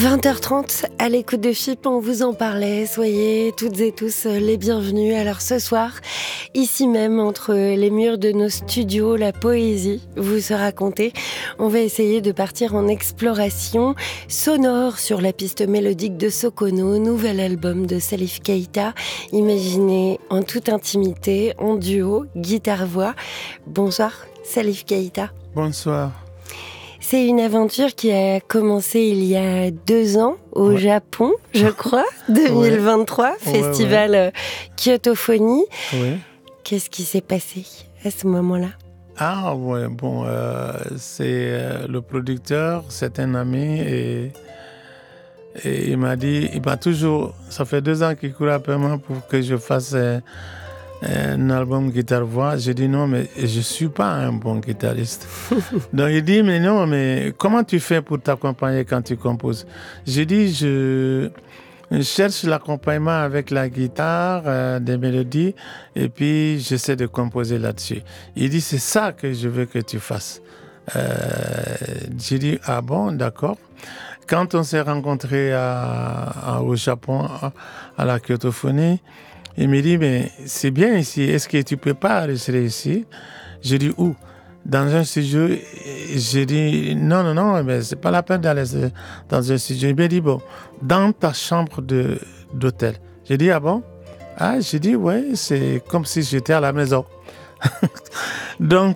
20h30, à l'écoute de FIP, on vous en parlait. Soyez toutes et tous les bienvenus. Alors ce soir, ici même, entre les murs de nos studios, la poésie vous sera contée. On va essayer de partir en exploration sonore sur la piste mélodique de Sokono, nouvel album de Salif Keita, imaginé en toute intimité, en duo, guitare-voix. Bonsoir, Salif Keita. Bonsoir. C'est une aventure qui a commencé il y a 2 ans au Japon, je crois, 2023, festival Kyotophonie. Oui. Qu'est-ce qui s'est passé à ce moment-là ? Ah ouais, bon, c'est le producteur, c'est un ami et il m'a dit, ça fait 2 ans qu'il court après moi pour que je fasse un album guitare-voix. J'ai dit non, mais je ne suis pas un bon guitariste. Donc il dit, mais non, mais comment tu fais pour t'accompagner quand tu composes ? J'ai dit, je cherche l'accompagnement avec la guitare, des mélodies, et puis j'essaie de composer là-dessus. Il dit, c'est ça que je veux que tu fasses. J'ai dit, ah bon, d'accord. Quand on s'est rencontrés au Japon, à la Kyotophonie, il me dit, mais c'est bien ici, est-ce que tu ne peux pas enregistrer ici ? J'ai dit, où ? Dans un studio. J'ai dit, non, mais ce n'est pas la peine d'aller dans un studio. Il m'a dit, bon, dans ta chambre d'hôtel. J'ai dit, ah bon ? Ah, j'ai dit, ouais, c'est comme si j'étais à la maison. Donc,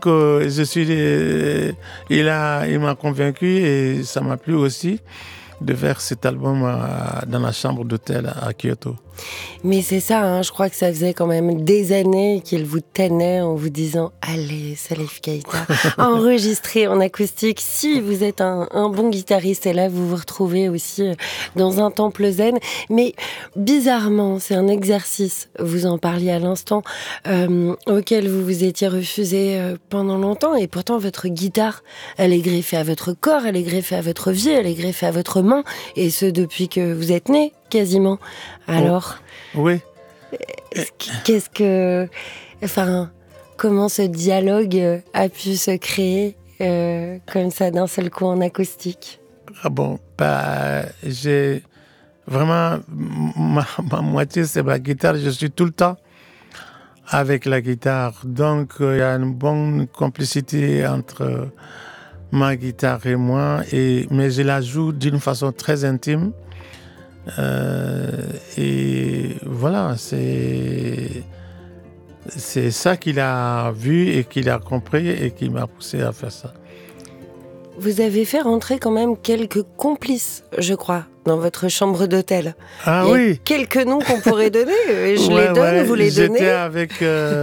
il m'a convaincu et ça m'a plu aussi de faire cet album dans la chambre d'hôtel à Kyoto. Mais c'est ça, je crois que ça faisait quand même des années qu'il vous tenait en vous disant « Allez, Salif Keita, enregistrez en acoustique si vous êtes un bon guitariste. » Et là, vous vous retrouvez aussi dans un temple zen. Mais bizarrement, c'est un exercice, vous en parliez à l'instant, auquel vous vous étiez refusé pendant longtemps. Et pourtant, votre guitare, elle est greffée à votre corps, elle est greffée à votre vie, elle est greffée à votre main. Et ce, depuis que vous êtes né, quasiment. Alors, oui. Comment ce dialogue a pu se créer comme ça d'un seul coup en acoustique ? Ah bon, j'ai vraiment ma moitié c'est ma guitare. Je suis tout le temps avec la guitare, donc il y a une bonne complicité entre ma guitare et moi. Mais je la joue d'une façon très intime. Et voilà, c'est ça qu'il a vu et qu'il a compris et qui m'a poussé à faire ça. Vous avez fait rentrer quand même quelques complices, je crois, dans votre chambre d'hôtel. Ah il y a oui. Quelques noms qu'on pourrait donner. Je les donne, vous les donnez. J'étais avec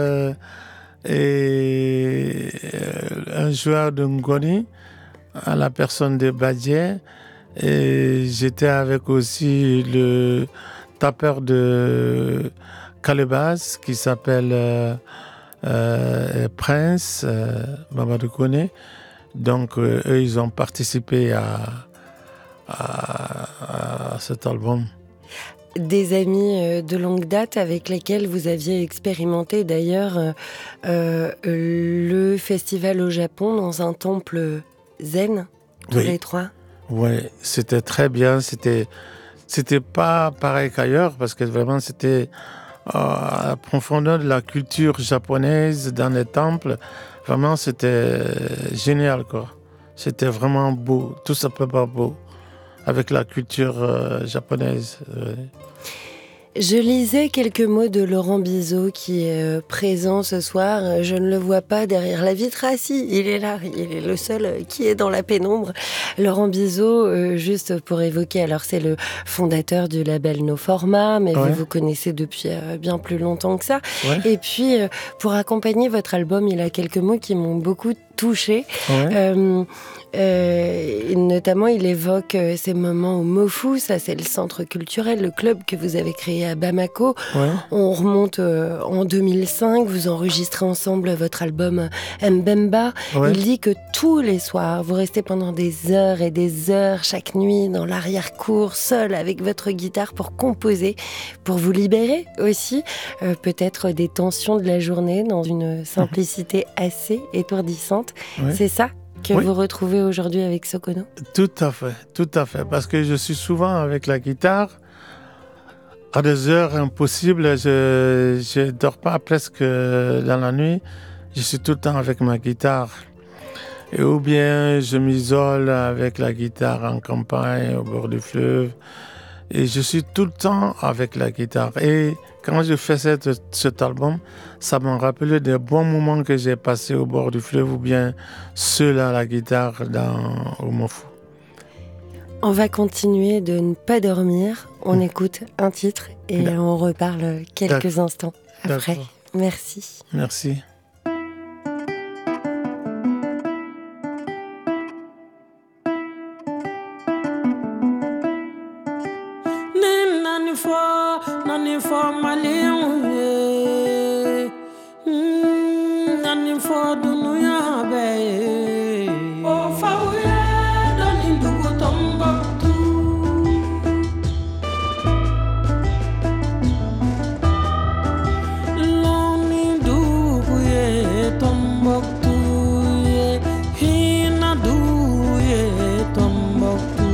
un joueur de Ngoni, à la personne de Badier. Et j'étais avec aussi le tapeur de Calebas qui s'appelle Prince Mamadou Koné. Donc eux, ils ont participé à cet album. Des amis de longue date avec lesquels vous aviez expérimenté d'ailleurs le festival au Japon dans un temple zen, tous les trois. Oui, c'était très bien. C'était pas pareil qu'ailleurs parce que vraiment c'était à la profondeur de la culture japonaise dans les temples. Vraiment, c'était génial, quoi. C'était vraiment beau, tout simplement beau, avec la culture japonaise. Je lisais quelques mots de Laurent Bizot qui est présent ce soir. Je ne le vois pas derrière la vitre. Ah si, il est là. Il est le seul qui est dans la pénombre. Laurent Bizot, juste pour évoquer, alors c'est le fondateur du label No Format, mais vous connaissez depuis bien plus longtemps que ça. Ouais. Et puis, pour accompagner votre album, il a quelques mots qui m'ont beaucoup touchée. Notamment, il évoque ces moments au Mofu, ça c'est le centre culturel, le club que vous avez créé à Bamako. Ouais. On remonte en 2005, vous enregistrez ensemble votre album Mbemba. Ouais. Il dit que tous les soirs, vous restez pendant des heures et des heures, chaque nuit, dans l'arrière-cour, seul avec votre guitare pour composer, pour vous libérer aussi, peut-être des tensions de la journée dans une simplicité assez étourdissante. Ouais. C'est ça que vous retrouvez aujourd'hui avec Sokono? Tout à fait. Parce que je suis souvent avec la guitare. À des heures impossibles, je ne dors pas presque dans la nuit. Je suis tout le temps avec ma guitare. Ou bien je m'isole avec la guitare en campagne, au bord du fleuve. Et je suis tout le temps avec la guitare. Et quand je fais cet album, ça m'a rappelé des bons moments que j'ai passés au bord du fleuve ou bien seul à la guitare au Mofou. On va continuer de ne pas dormir. On écoute un titre et on reparle quelques instants après. D'accord. Merci. Merci. Nani for Malion, nani for Dunuya Bay. Oh, Fawaya, don't in do Tombouctou. Lonely do Tombouctou, Hina do Tombouctou.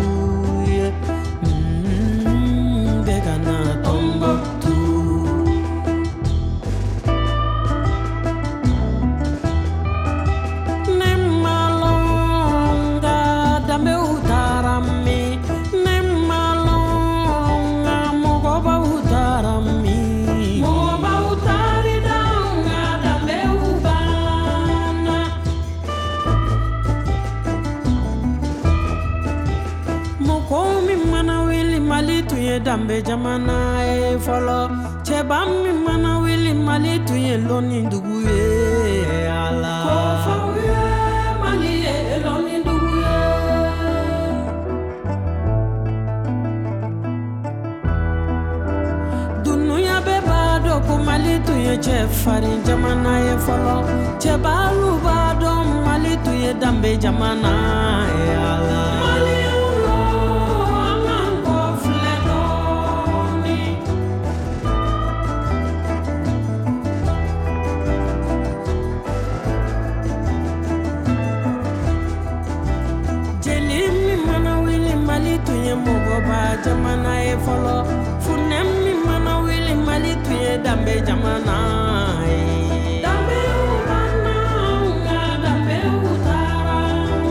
Dambe jamana e folo cheba mi mana wili mali tuye loni ndugu ye ala ko fawe mali e loni ndugu ye dunuya beba do ko mali tuye che farin jamana e folo cheba luba do mali tuye dambe jamana e ala mali jamana e folo funem mi mana wili mali tuye dambe jamana e dambe ubana nga dambe utara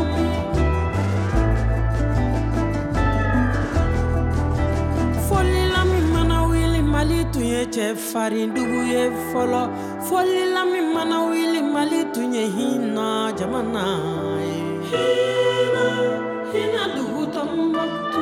foli la mi mana wili mali tuye che farin dugu ye folo foli la mi mana wili mali tuye hina jamana e hina dugu Tombouctou.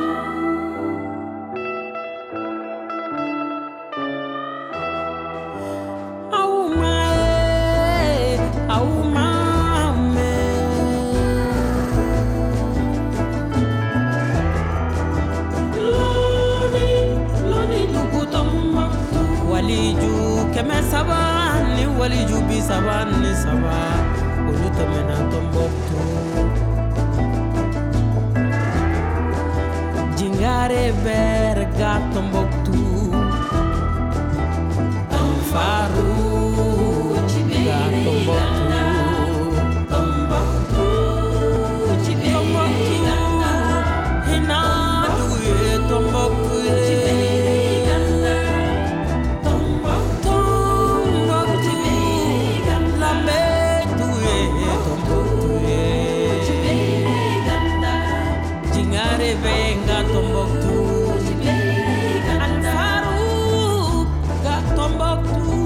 Keme sabani wali jubi sabani saba olu temena Tombouctou jingare berga Tombouctou Amfaru ga Tombouctou hina duye Tombouctou venga Tombouctou Anfaru ga Tombouctou.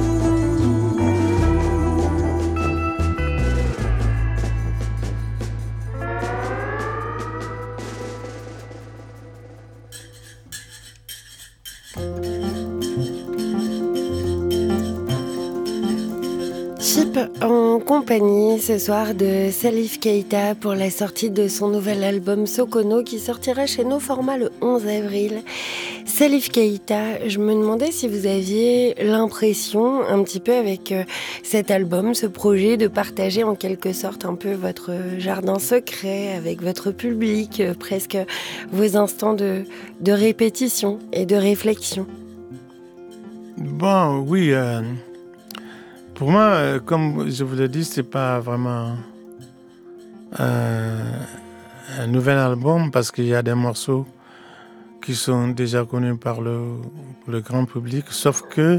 Chip en compagnie ce soir de Salif Keita pour la sortie de son nouvel album Sokono qui sortira chez nos formats le 11 avril. Salif Keita, je me demandais si vous aviez l'impression un petit peu avec cet album, ce projet de partager en quelque sorte un peu votre jardin secret avec votre public, presque vos instants de répétition et de réflexion. Bon, oui. Pour moi, comme je vous l'ai dit, c'est pas vraiment un nouvel album parce qu'il y a des morceaux qui sont déjà connus par le grand public, sauf que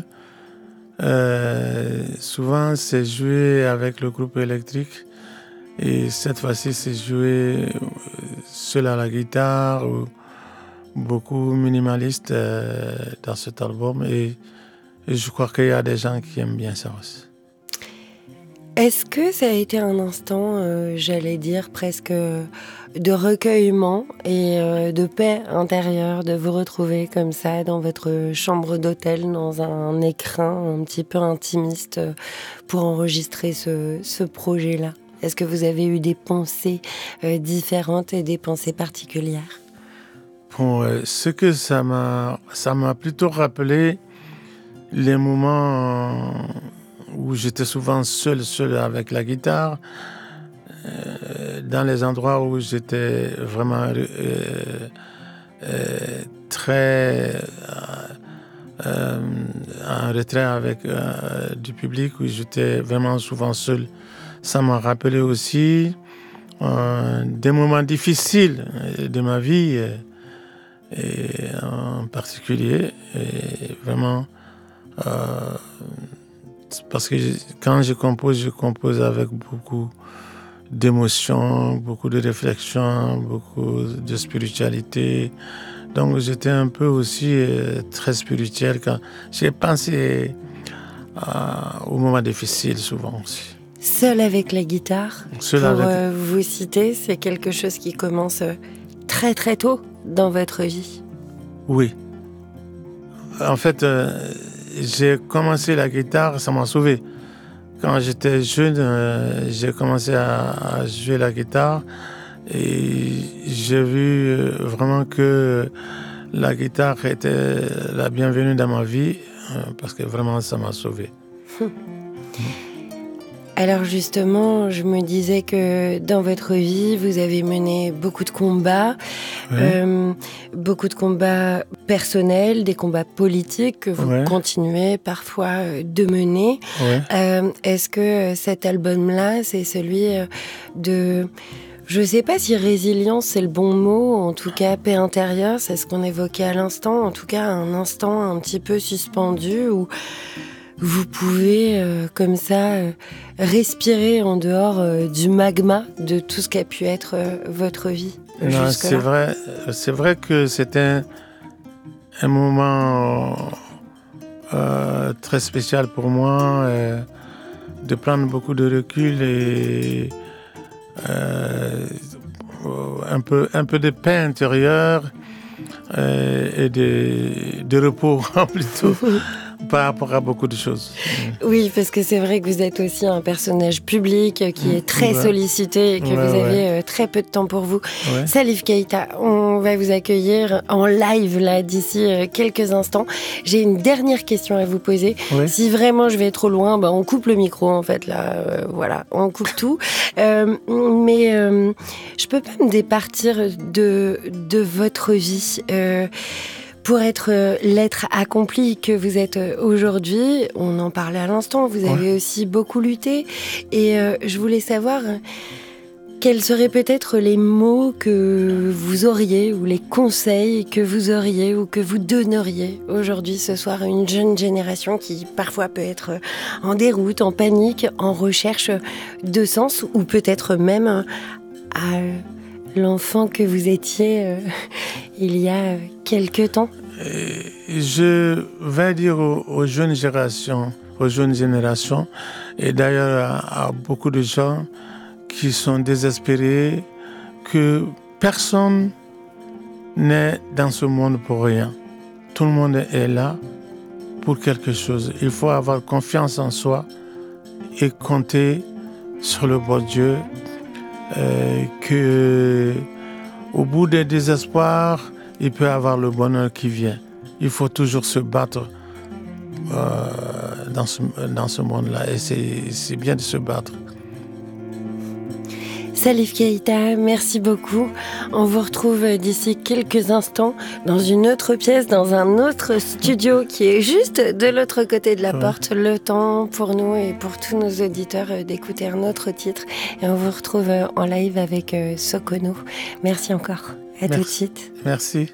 souvent c'est joué avec le groupe électrique et cette fois-ci c'est joué seul à la guitare, ou beaucoup minimaliste dans cet album et je crois qu'il y a des gens qui aiment bien ça aussi. Est-ce que ça a été un instant, j'allais dire, presque de recueillement et de paix intérieure, de vous retrouver comme ça dans votre chambre d'hôtel, dans un écrin un petit peu intimiste pour enregistrer ce projet-là? Est-ce que vous avez eu des pensées différentes et des pensées particulières? Bon, ce que ça m'a plutôt rappelé les moments où j'étais souvent seul avec la guitare, dans les endroits où j'étais vraiment très en retrait avec du public, où j'étais vraiment souvent seul. Ça m'a rappelé aussi des moments difficiles de ma vie, et en particulier, et vraiment... parce que quand je compose avec beaucoup d'émotions, beaucoup de réflexion, beaucoup de spiritualité. Donc j'étais un peu aussi très spirituel quand j'ai pensé aux moments difficiles souvent aussi. Seul avec la guitare, vous citer, c'est quelque chose qui commence très très tôt dans votre vie. Oui. En fait, j'ai commencé la guitare, ça m'a sauvé. Quand j'étais jeune, j'ai commencé à jouer la guitare et j'ai vu vraiment que la guitare était la bienvenue dans ma vie parce que vraiment ça m'a sauvé. Alors justement, je me disais que dans votre vie, vous avez mené beaucoup de combats, beaucoup de combats personnels, des combats politiques que vous continuez parfois de mener. Est-ce que cet album-là, c'est celui de... Je ne sais pas si résilience, c'est le bon mot, en tout cas paix intérieure, c'est ce qu'on évoquait à l'instant, en tout cas un instant un petit peu suspendu où... Vous pouvez, comme ça, respirer en dehors du magma de tout ce qu'a pu être votre vie. Non, c'est vrai que c'était un moment très spécial pour moi, de prendre beaucoup de recul et un peu de paix intérieure et de repos plutôt. Par rapport à beaucoup de choses. Oui, parce que c'est vrai que vous êtes aussi un personnage public qui est très sollicité et que vous avez très peu de temps pour vous. Salif Keita, on va vous accueillir en live là d'ici quelques instants. J'ai une dernière question à vous poser. Si vraiment je vais trop loin, on coupe le micro en fait là. Voilà, on coupe tout. Mais je peux pas me départir de votre vie. Pour être l'être accompli que vous êtes aujourd'hui, on en parlait à l'instant, vous avez aussi beaucoup lutté. Et je voulais savoir quels seraient peut-être les mots que vous auriez ou les conseils que vous auriez ou que vous donneriez aujourd'hui, ce soir, à une jeune génération qui parfois peut être en déroute, en panique, en recherche de sens ou peut-être même à l'enfant que vous étiez il y a quelque temps. Je vais dire aux jeunes générations, et d'ailleurs à beaucoup de gens qui sont désespérés, que personne n'est dans ce monde pour rien. Tout le monde est là pour quelque chose. Il faut avoir confiance en soi et compter sur le bon Dieu. Que au bout des désespoirs, il peut y avoir le bonheur qui vient. Il faut toujours se battre dans ce monde-là et c'est bien de se battre. Salif Keïta, merci beaucoup. On vous retrouve d'ici quelques instants dans une autre pièce, dans un autre studio qui est juste de l'autre côté de la porte. Le temps pour nous et pour tous nos auditeurs d'écouter un autre titre. Et on vous retrouve en live avec Sokono. Merci encore. À tout de suite. Merci.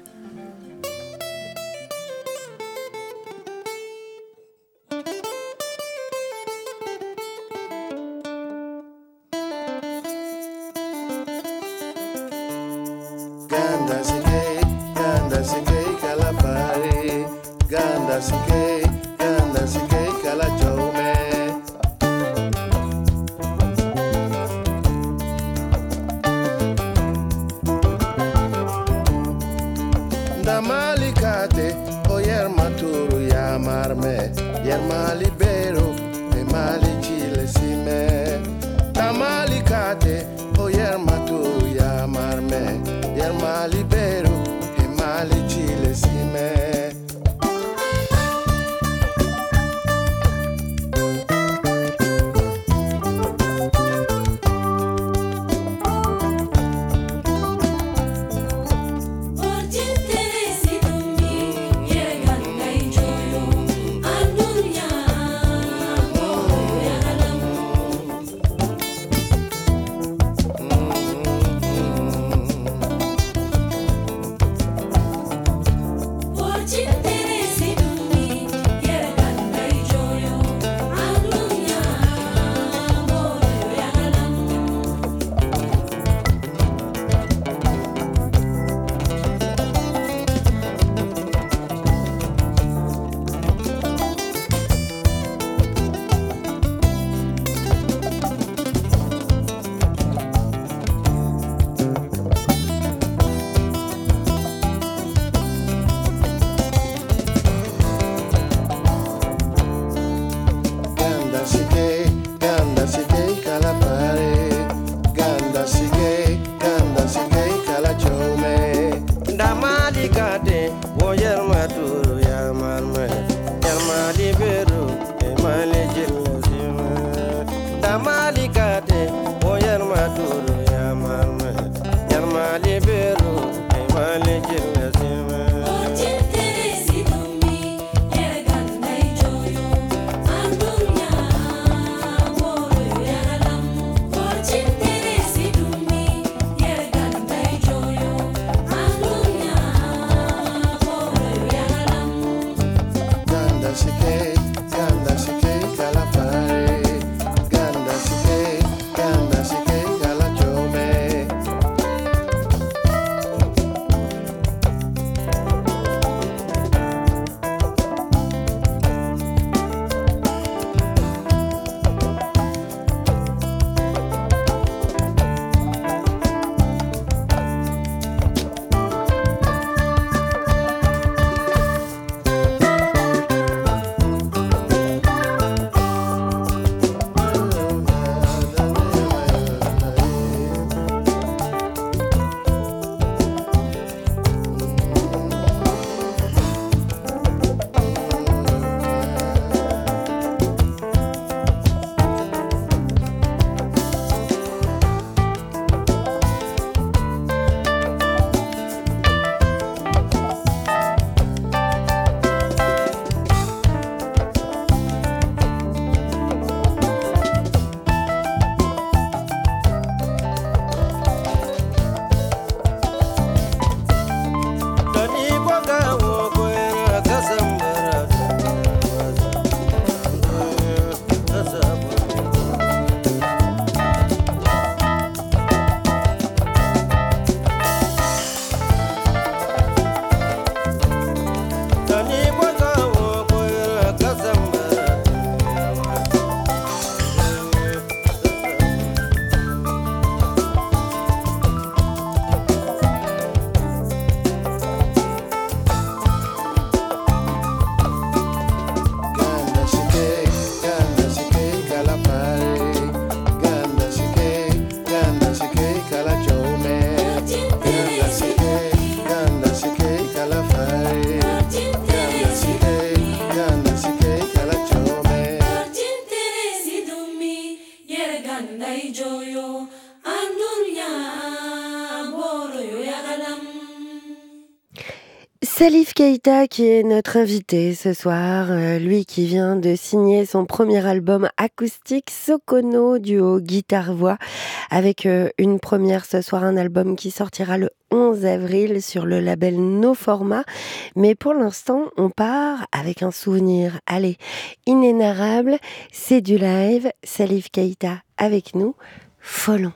Salif Keita qui est notre invité ce soir, lui qui vient de signer son premier album acoustique Sokono, duo guitare-voix, avec une première ce soir, un album qui sortira le 11 avril sur le label No Format. Mais pour l'instant, on part avec un souvenir, allez, inénarrable, c'est du live, Salif Keita avec nous, Folon.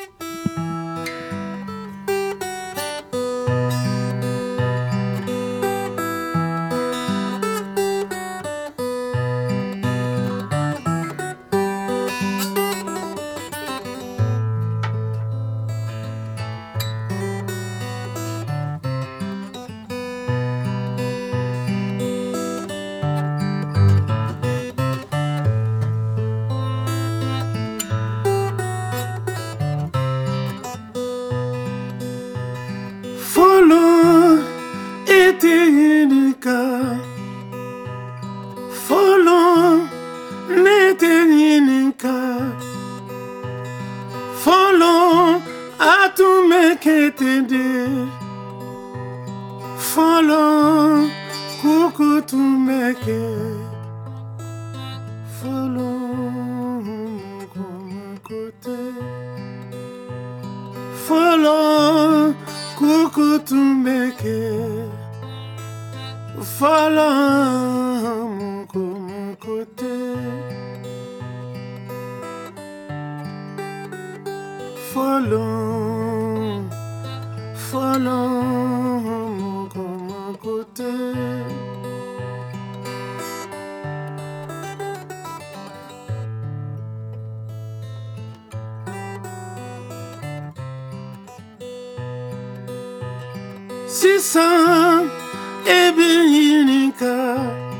Sisa ebeyinika,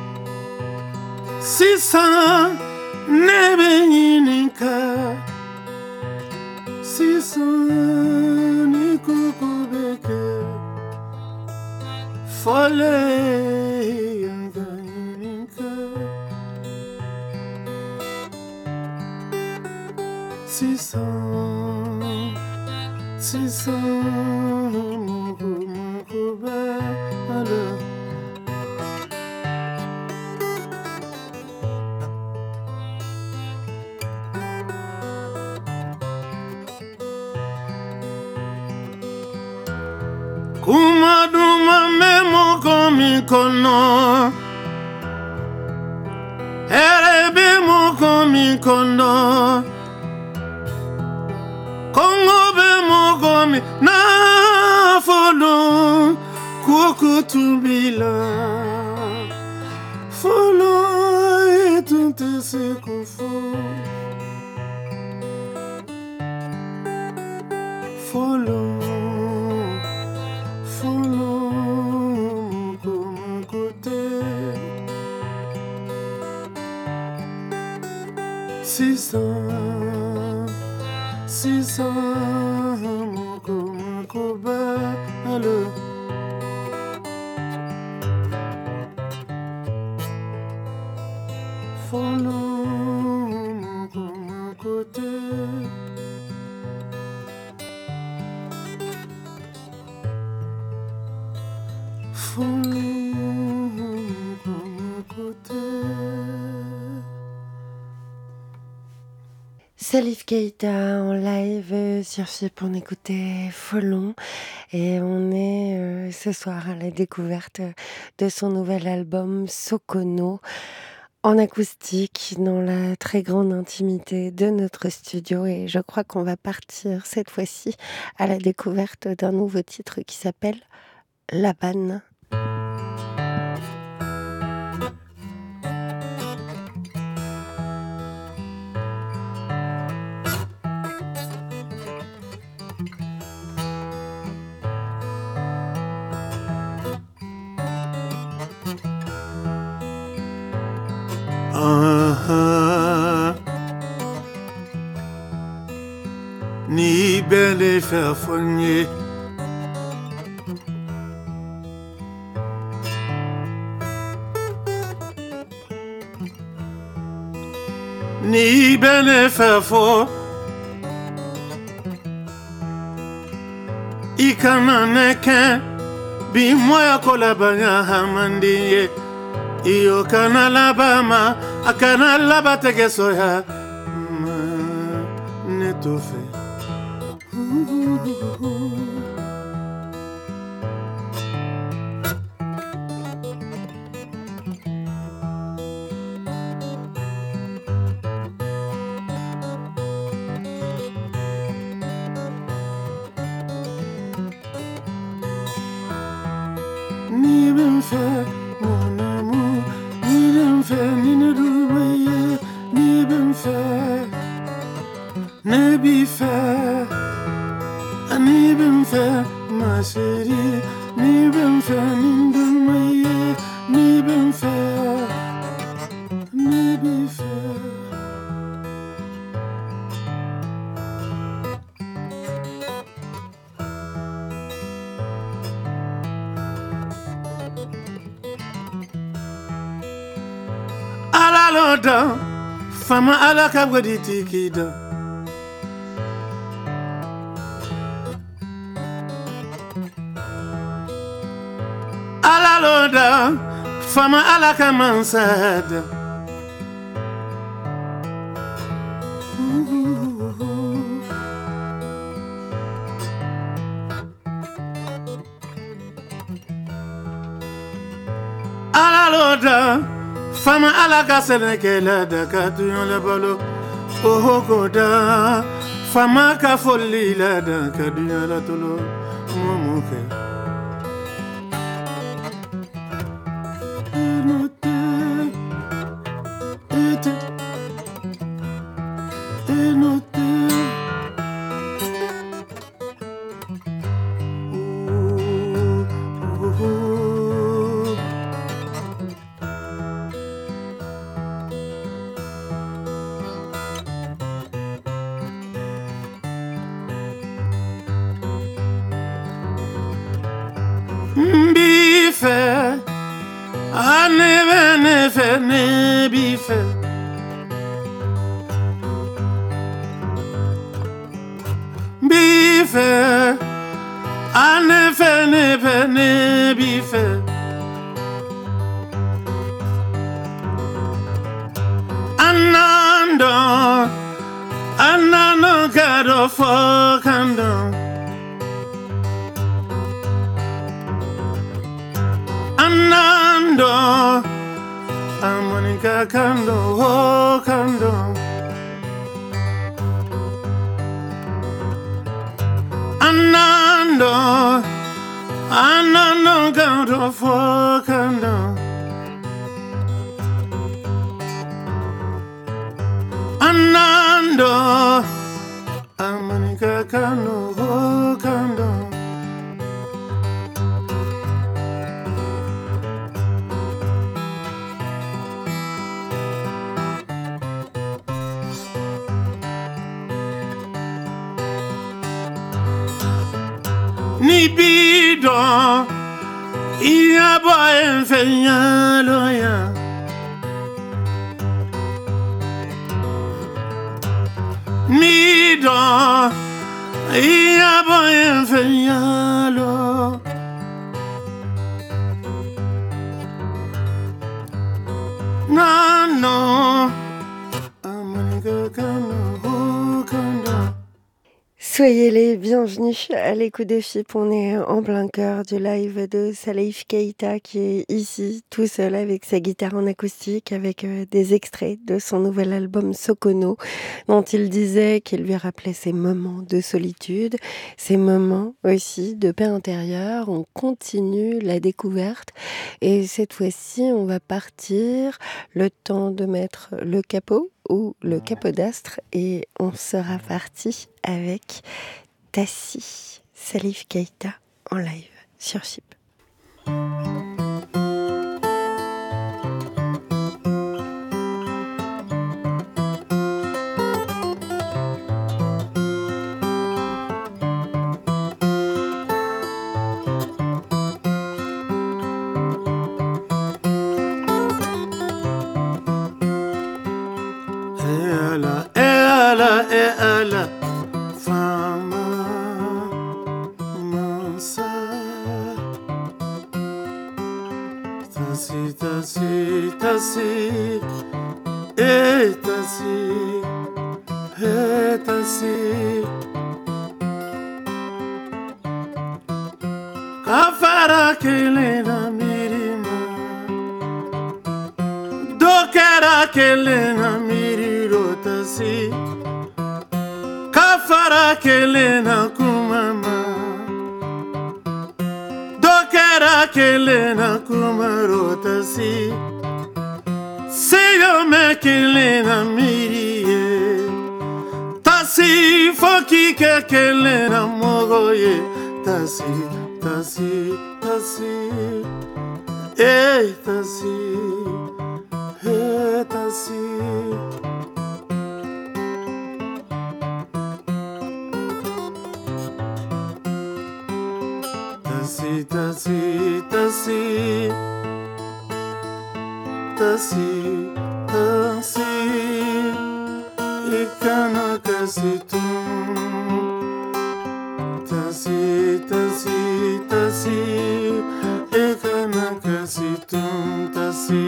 sisa nebeyinika, sisa nikukubeke, fole yangayinika, sisa, sisa. Kumaduma memo komi kono, erebe mo komi kono, Kongo be mo komi na folo, kukutubila, folo etunte se kufo, folo. Sisa, moko balo. Follow moko te. Follow moko te. Salif Keita en live sur FIP, on écoutait Folon et on est ce soir à la découverte de son nouvel album Sokono en acoustique dans la très grande intimité de notre studio et je crois qu'on va partir cette fois-ci à la découverte d'un nouveau titre qui s'appelle La Banne. Ni belle faire fogner, ni belle faire fort, ikana neken bi moya kola banya hamandi iyo kana labama akana labatege soya ne to fe ni ben fe mon amour ni ben fe ni ne douye ni ben fe ne bi fe ni ben fe ma chérie ni ben fe ni douye ni ben fe ni bi fe Loda, fama ala kabwadi tikida. Ala loda, fama ala kamansada. Ala loda. Fama ala kasene kela da katuyon le bolo oh goda fama ka folli la da kaduyon la tolo momoke enote Bife, I never bife. Bife, I never bife. Anando, gado focando. Anando, harmonica cando, oh cando. Anando, gado focando. Anando, harmonica cando, oh cando. Ni bidon, il y a pas un feignan loya. Ni don, il y a pas un feignan lo. Non, amanika kano, oh kano. Soyez les bienvenus à l'écoute de FIP. On est en plein cœur du live de Salif Keita qui est ici tout seul avec sa guitare en acoustique avec des extraits de son nouvel album Sokono dont il disait qu'il lui rappelait ses moments de solitude, ses moments aussi de paix intérieure. On continue la découverte et cette fois-ci on va partir le temps de mettre le capot ou le capodastre et on sera parti avec Tassi, Salif Keita en live sur FIP. tasi, tasi, tasi, eh, tasi, eh, tasi. Kafara kelena mirima, dokera kelena miriro tasi. Kafara kelena kumama, dokera kelena kumaro tasi. Seyo me kelena mirie, tasi foki ke kelena mogoye tasi. Tasi, tasi, eh, tasi, eh, tasi. Tasi, tasi, tasi, tasi, tasi, ikana kasitum. Tasi, tasi, tasi, ekana kasitum tasi,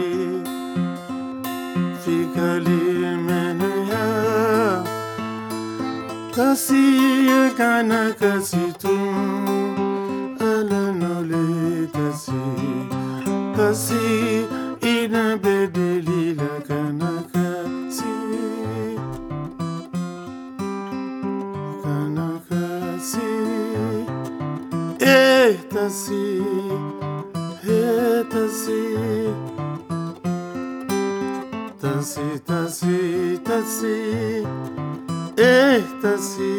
fikali menaya. Tasi, ekana kasitum, alanole tasi, tasi, ina bedeli la kana kasi, kana kasi. Eh, tasi, eh, tasi, tasi, tasi, tasi, eh, tasi,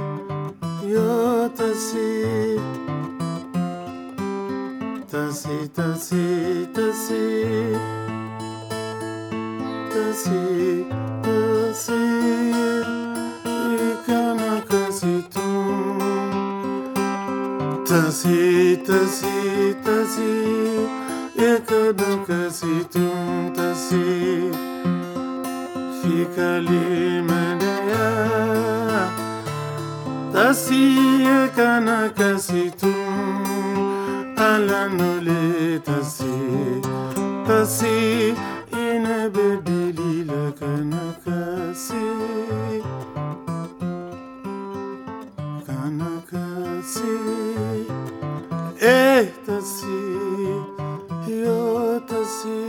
yo tasi, tasi, tasi, tasi, tasi, tasi, ikana kasitum. Tasi, tasi, tasi, ekana kasitum tasi, fikali manaya. Tasi, ekana kasitum, alanole tasi, tasi, inabedeli la kana kasi, kana kasi. Eh, tasi, yo tasi.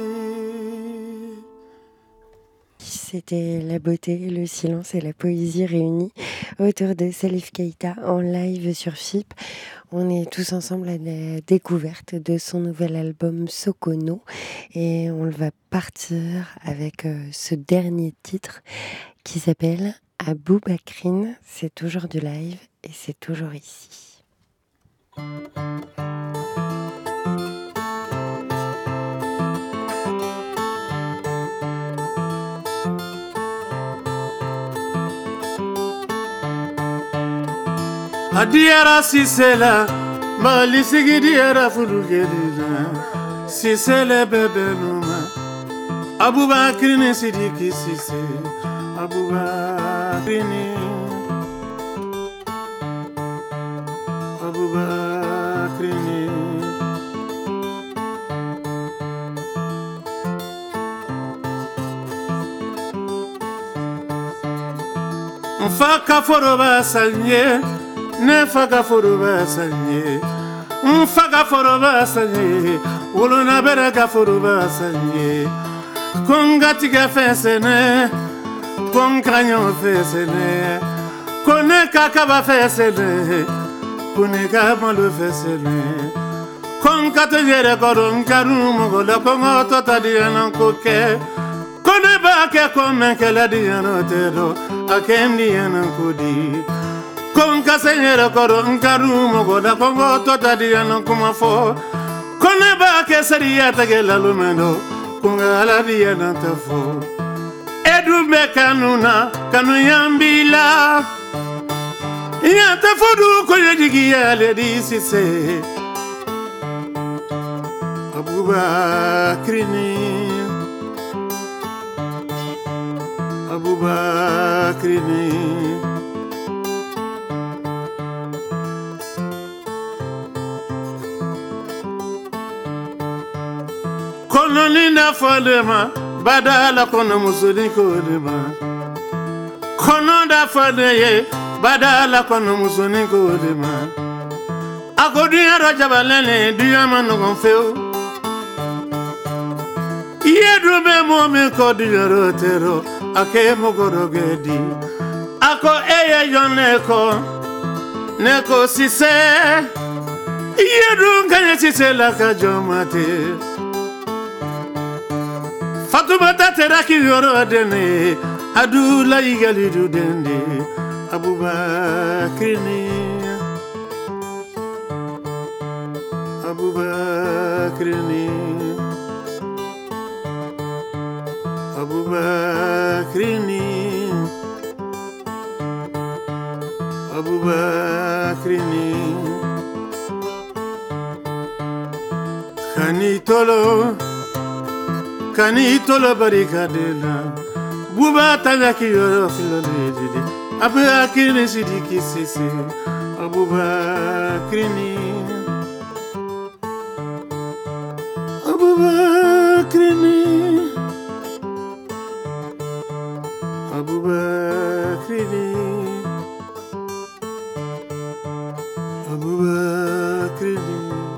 C'était la beauté, le silence et la poésie réunis autour de Salif Keita en live sur FIP. On est tous ensemble à la découverte de son nouvel album Sokono et on va partir avec ce dernier titre qui s'appelle Aboubakrine. C'est toujours du live et c'est toujours ici. Adiara sisela, mali sigidiara fulugelila, sisele bebe numa, Aboubakrine sidiki sise, Aboubakrine, Aboubakrine. Mfaka foroba sanye, ne faka foroba sanye. Mfaka foroba sanye, uluna bereka foroba sanye. Kongati ga fesene, konkanyo fesene. Kone kakaba fesene, kone kabalo fesene. Konkate jere koron karumo gola kongo tota diana koke. Kone bake kome kela diana tero, akem diana kodi. Konka senyere koron karumo gola kongo tota diana kumafo. Kone bake seriya tagela lumendo, konga ala diana tafo. Edumbe kanuna, kanu yambila. Yanta fodu koye digiya le disise. Aboubakrine, Aboubakrine. Koloni na fadema badala kono musuni kodema kono da fadeye badala kono musuni kodema akodunya rajabalene duyama no gonfeu yedu be mo me kodunya rotero ake mo gorogedi ako eye yoneko neko sise yedu ngane sise la kajomate Fatoumata teraki yoro dene adula igalidu dende Aboubakrini Aboubakrini Aboubakrini Aboubakrini Kani tolo barikadela Buba tanyaki yoro filolejidi Aboubakrini sidiki sisi Aboubakrini Aboubakrini Aboubakrini Aboubakrini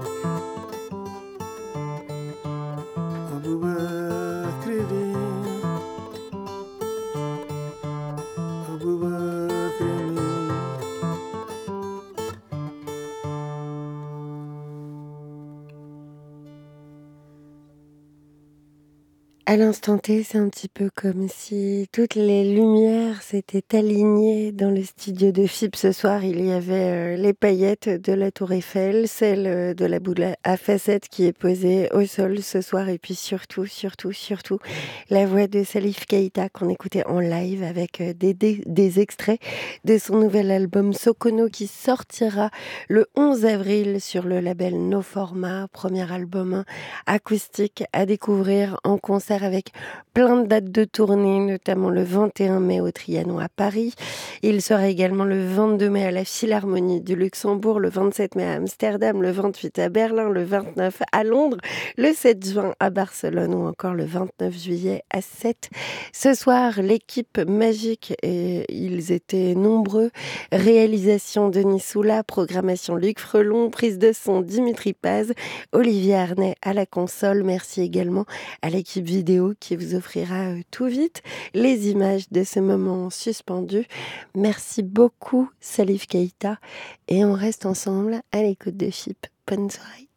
À l'instant T, c'est un petit peu comme si toutes les lumières s'étaient alignées dans le studio de FIP. Ce soir, il y avait les paillettes de la Tour Eiffel, celle de la boule à facettes qui est posée au sol ce soir, et puis surtout, la voix de Salif Keïta qu'on écoutait en live avec des extraits de son nouvel album Sokono qui sortira le 11 avril sur le label No Format, premier album acoustique à découvrir en concert avec plein de dates de tournée, notamment le 21 mai au Trianon à Paris. Il sera également le 22 mai à la Philharmonie du Luxembourg, le 27 mai à Amsterdam, le 28 à Berlin, le 29 à Londres, le 7 juin à Barcelone ou encore le 29 juillet à Sète. Ce soir, l'équipe magique, et ils étaient nombreux, réalisation Denis Soula, programmation Luc Frelon, prise de son Dimitri Paz, Olivier Arnay à la console. Merci également à l'équipe vidéo qui vous offrira tout vite les images de ce moment suspendu. Merci beaucoup Salif Keïta et on reste ensemble à l'écoute de FIP. Bonne soirée.